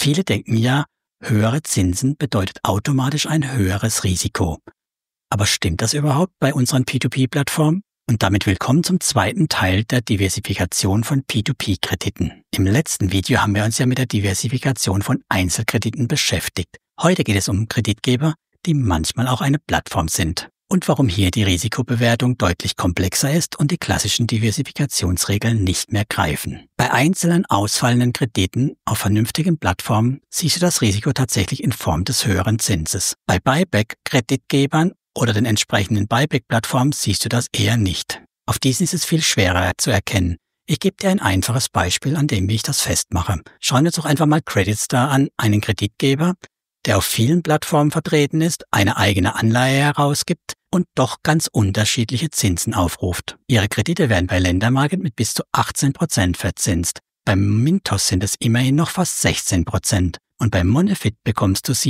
Viele denken ja, höhere Zinsen bedeutet automatisch ein höheres Risiko. Aber stimmt das überhaupt bei unseren P2P-Plattformen? Und damit willkommen zum zweiten Teil der Diversifikation von P2P-Krediten. Im letzten Video haben wir uns ja mit der Diversifikation von Einzelkrediten beschäftigt. Heute geht es um Kreditgeber, die manchmal auch eine Plattform sind. Und warum hier die Risikobewertung deutlich komplexer ist und die klassischen Diversifikationsregeln nicht mehr greifen. Bei einzelnen ausfallenden Krediten auf vernünftigen Plattformen siehst du das Risiko tatsächlich in Form des höheren Zinses. Bei Buyback-Kreditgebern oder den entsprechenden Buyback-Plattformen siehst du das eher nicht. Auf diesen ist es viel schwerer zu erkennen. Ich gebe dir ein einfaches Beispiel, an dem ich das festmache. Schauen wir uns doch einfach mal CreditStar an, einen Kreditgeber, der auf vielen Plattformen vertreten ist, eine eigene Anleihe herausgibt und doch ganz unterschiedliche Zinsen aufruft. Ihre Kredite werden bei Ländermarket mit bis zu 18% verzinst. Beim Mintos sind es immerhin noch fast 16% und beim Monefit bekommst du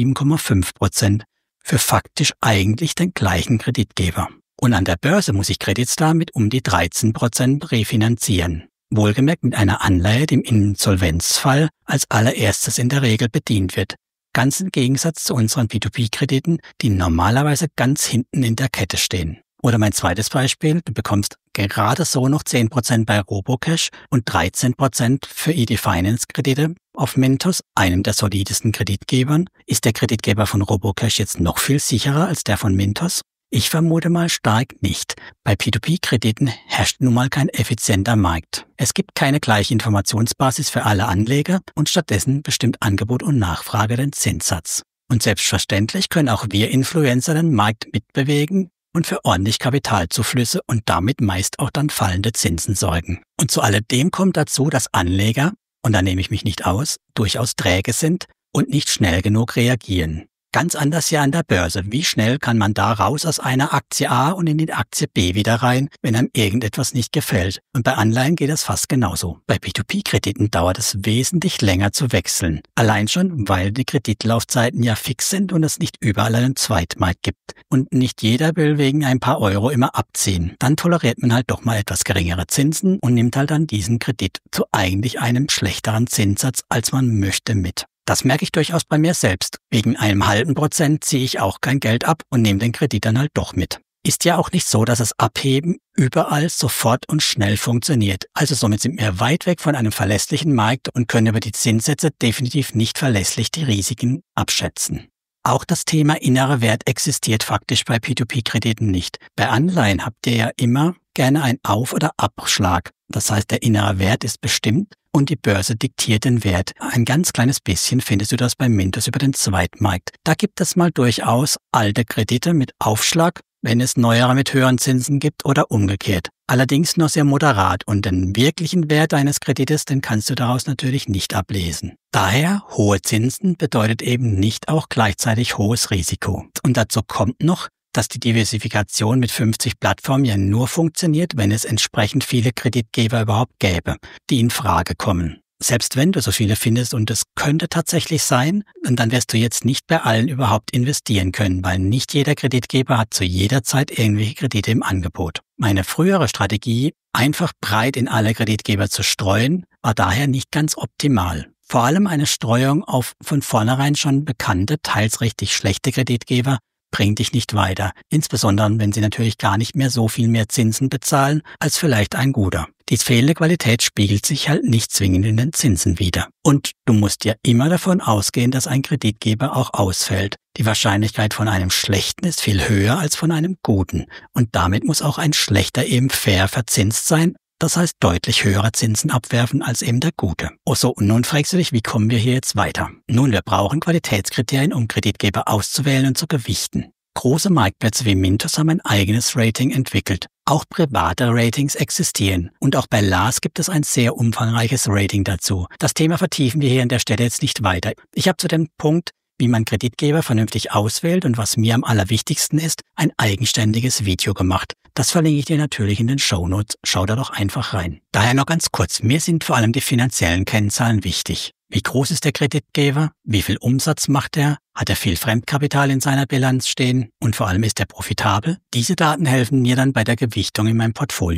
7,5% für faktisch eigentlich den gleichen Kreditgeber. Und an der Börse muss ich CreditStar mit um die 13% refinanzieren. Wohlgemerkt mit einer Anleihe, die im Insolvenzfall als allererstes in der Regel bedient wird. Ganz im Gegensatz zu unseren P2P-Krediten, die normalerweise ganz hinten in der Kette stehen. Oder mein zweites Beispiel, du bekommst gerade so noch 10% bei Robocash und 13% für ED Finance Kredite auf Mintos, einem der solidesten Kreditgebern. Ist der Kreditgeber von Robocash jetzt noch viel sicherer als der von Mintos? Ich vermute mal stark nicht. Bei P2P-Krediten herrscht nun mal kein effizienter Markt. Es gibt keine gleiche Informationsbasis für alle Anleger und stattdessen bestimmt Angebot und Nachfrage den Zinssatz. Und selbstverständlich können auch wir Influencer den Markt mitbewegen und für ordentlich Kapitalzuflüsse und damit meist auch dann fallende Zinsen sorgen. Und zu alledem kommt dazu, dass Anleger, und da nehme ich mich nicht aus, durchaus träge sind und nicht schnell genug reagieren. Ganz anders ja an der Börse. Wie schnell kann man da raus aus einer Aktie A und in die Aktie B wieder rein, wenn einem irgendetwas nicht gefällt? Und bei Anleihen geht das fast genauso. Bei P2P-Krediten dauert es wesentlich länger zu wechseln. Allein schon, weil die Kreditlaufzeiten ja fix sind und es nicht überall einen Zweitmarkt gibt. Und nicht jeder will wegen ein paar Euro immer abziehen. Dann toleriert man halt doch mal etwas geringere Zinsen und nimmt halt dann diesen Kredit zu eigentlich einem schlechteren Zinssatz, als man möchte, mit. Das merke ich durchaus bei mir selbst. Wegen einem halben Prozent ziehe ich auch kein Geld ab und nehme den Kredit dann halt doch mit. Ist ja auch nicht so, dass das Abheben überall sofort und schnell funktioniert. Also somit sind wir weit weg von einem verlässlichen Markt und können über die Zinssätze definitiv nicht verlässlich die Risiken abschätzen. Auch das Thema innerer Wert existiert faktisch bei P2P-Krediten nicht. Bei Anleihen habt ihr ja immer gerne einen Auf- oder Abschlag. Das heißt, der innere Wert ist bestimmt und die Börse diktiert den Wert. Ein ganz kleines bisschen findest du das bei Mintos über den Zweitmarkt. Da gibt es mal durchaus alte Kredite mit Aufschlag, wenn es neuere mit höheren Zinsen gibt oder umgekehrt. Allerdings nur sehr moderat und den wirklichen Wert eines Kredites, den kannst du daraus natürlich nicht ablesen. Daher, hohe Zinsen bedeutet eben nicht auch gleichzeitig hohes Risiko. Und dazu kommt noch, dass die Diversifikation mit 50 Plattformen ja nur funktioniert, wenn es entsprechend viele Kreditgeber überhaupt gäbe, die in Frage kommen. Selbst wenn du so viele findest und es könnte tatsächlich sein, dann wirst du jetzt nicht bei allen überhaupt investieren können, weil nicht jeder Kreditgeber hat zu jeder Zeit irgendwelche Kredite im Angebot. Meine frühere Strategie, einfach breit in alle Kreditgeber zu streuen, war daher nicht ganz optimal. Vor allem eine Streuung auf von vornherein schon bekannte, teils richtig schlechte Kreditgeber bringt dich nicht weiter, insbesondere wenn sie natürlich gar nicht mehr so viel mehr Zinsen bezahlen als vielleicht ein guter. Die fehlende Qualität spiegelt sich halt nicht zwingend in den Zinsen wider. Und du musst ja immer davon ausgehen, dass ein Kreditgeber auch ausfällt. Die Wahrscheinlichkeit von einem schlechten ist viel höher als von einem guten. Und damit muss auch ein schlechter eben fair verzinst sein. Das heißt deutlich höhere Zinsen abwerfen als eben der gute. Oh so, und nun fragst du dich, wie kommen wir hier jetzt weiter? Nun, wir brauchen Qualitätskriterien, um Kreditgeber auszuwählen und zu gewichten. Große Marktplätze wie Mintos haben ein eigenes Rating entwickelt. Auch private Ratings existieren. Und auch bei Lars gibt es ein sehr umfangreiches Rating dazu. Das Thema vertiefen wir hier an der Stelle jetzt nicht weiter. Ich habe zu dem Punkt, wie man Kreditgeber vernünftig auswählt und was mir am allerwichtigsten ist, ein eigenständiges Video gemacht. Das verlinke ich dir natürlich in den Shownotes. Schau da doch einfach rein. Daher noch ganz kurz. Mir sind vor allem die finanziellen Kennzahlen wichtig. Wie groß ist der Kreditgeber? Wie viel Umsatz macht er? Hat er viel Fremdkapital in seiner Bilanz stehen? Und vor allem ist er profitabel? Diese Daten helfen mir dann bei der Gewichtung in meinem Portfolio.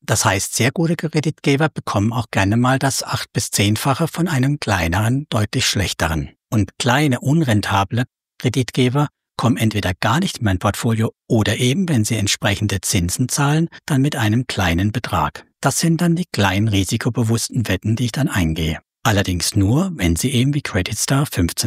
Das heißt, sehr gute Kreditgeber bekommen auch gerne mal das 8- bis 10-fache von einem kleineren, deutlich schlechteren. Und kleine, unrentable Kreditgeber kommen entweder gar nicht in mein Portfolio oder eben, wenn sie entsprechende Zinsen zahlen, dann mit einem kleinen Betrag. Das sind dann die kleinen risikobewussten Wetten, die ich dann eingehe. Allerdings nur, wenn sie eben wie Credit Star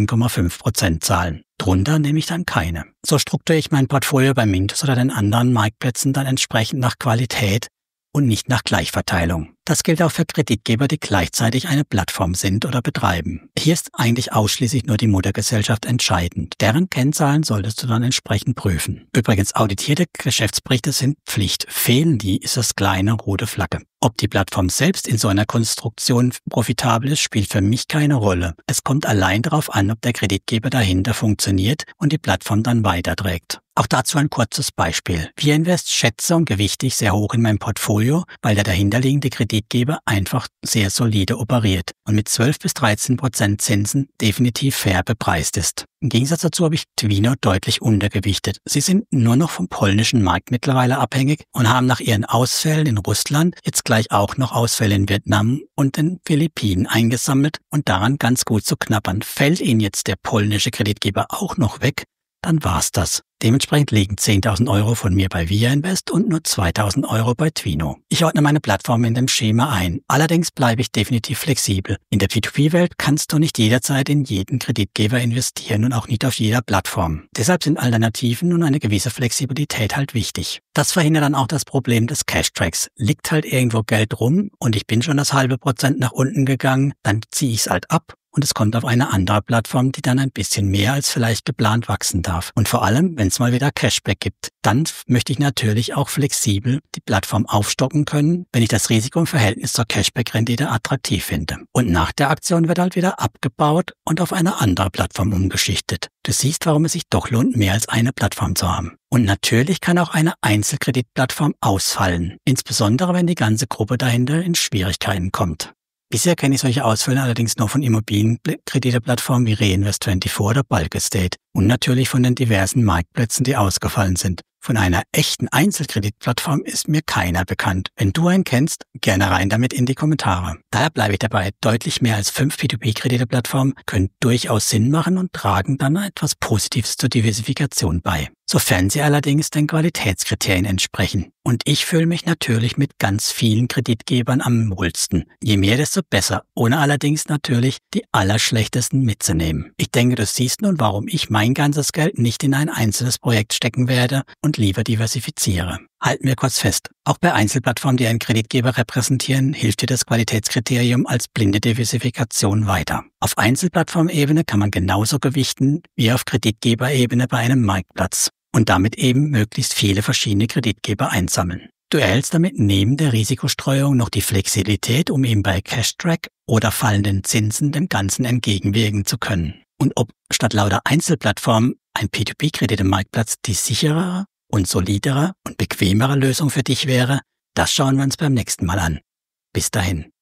15,5% zahlen. Drunter nehme ich dann keine. So strukturiere ich mein Portfolio bei Mintos oder den anderen Marktplätzen dann entsprechend nach Qualität und nicht nach Gleichverteilung. Das gilt auch für Kreditgeber, die gleichzeitig eine Plattform sind oder betreiben. Hier ist eigentlich ausschließlich nur die Muttergesellschaft entscheidend. Deren Kennzahlen solltest du dann entsprechend prüfen. Übrigens, auditierte Geschäftsberichte sind Pflicht. Fehlen die, ist das kleine rote Flagge. Ob die Plattform selbst in so einer Konstruktion profitabel ist, spielt für mich keine Rolle. Es kommt allein darauf an, ob der Kreditgeber dahinter funktioniert und die Plattform dann weiterträgt. Auch dazu ein kurzes Beispiel. VIA-Invest schätze und gewichte ich sehr hoch in meinem Portfolio, weil der dahinterliegende Kreditgeber einfach sehr solide operiert und mit 12 bis 13% Zinsen definitiv fair bepreist ist. Im Gegensatz dazu habe ich Twino deutlich untergewichtet. Sie sind nur noch vom polnischen Markt mittlerweile abhängig und haben nach ihren Ausfällen in Russland jetzt gleich auch noch Ausfälle in Vietnam und den Philippinen eingesammelt und daran ganz gut zu knabbern. Fällt ihnen jetzt der polnische Kreditgeber auch noch weg, dann war's das. Dementsprechend liegen 10.000 Euro von mir bei VIA-Invest und nur 2.000 Euro bei Twino. Ich ordne meine Plattform in dem Schema ein. Allerdings bleibe ich definitiv flexibel. In der P2P-Welt kannst du nicht jederzeit in jeden Kreditgeber investieren und auch nicht auf jeder Plattform. Deshalb sind Alternativen und eine gewisse Flexibilität halt wichtig. Das verhindert dann auch das Problem des Cash-Tracks. Liegt halt irgendwo Geld rum und ich bin schon das halbe Prozent nach unten gegangen, dann ziehe ich es halt ab. Und es kommt auf eine andere Plattform, die dann ein bisschen mehr als vielleicht geplant wachsen darf. Und vor allem, wenn es mal wieder Cashback gibt, dann möchte ich natürlich auch flexibel die Plattform aufstocken können, wenn ich das Risiko im Verhältnis zur Cashback-Rendite attraktiv finde. Und nach der Aktion wird halt wieder abgebaut und auf eine andere Plattform umgeschichtet. Du siehst, warum es sich doch lohnt, mehr als eine Plattform zu haben. Und natürlich kann auch eine Einzelkreditplattform ausfallen, insbesondere wenn die ganze Gruppe dahinter in Schwierigkeiten kommt. Bisher kenne ich solche Ausfälle allerdings nur von Immobilienkrediteplattformen wie Reinvest24 oder Bulk Estate und natürlich von den diversen Marktplätzen, die ausgefallen sind. Von einer echten Einzelkreditplattform ist mir keiner bekannt. Wenn du einen kennst, gerne rein damit in die Kommentare. Daher bleibe ich dabei, deutlich mehr als 5 P2P-Krediteplattformen können durchaus Sinn machen und tragen dann etwas Positives zur Diversifikation bei. Sofern sie allerdings den Qualitätskriterien entsprechen. Und ich fühle mich natürlich mit ganz vielen Kreditgebern am wohlsten. Je mehr, desto besser, ohne allerdings natürlich die allerschlechtesten mitzunehmen. Ich denke, du siehst nun, warum ich mein ganzes Geld nicht in ein einzelnes Projekt stecken werde und lieber diversifiziere. Halten wir kurz fest. Auch bei Einzelplattformen, die einen Kreditgeber repräsentieren, hilft dir das Qualitätskriterium als blinde Diversifikation weiter. Auf Einzelplattformebene kann man genauso gewichten wie auf Kreditgeberebene bei einem Marktplatz und damit eben möglichst viele verschiedene Kreditgeber einsammeln. Du erhältst damit neben der Risikostreuung noch die Flexibilität, um eben bei Cash-Track oder fallenden Zinsen dem Ganzen entgegenwirken zu können. Und ob statt lauter Einzelplattformen ein P2P-Kredite-Marktplatz die sicherere und solidere und bequemere Lösung für dich wäre, das schauen wir uns beim nächsten Mal an. Bis dahin.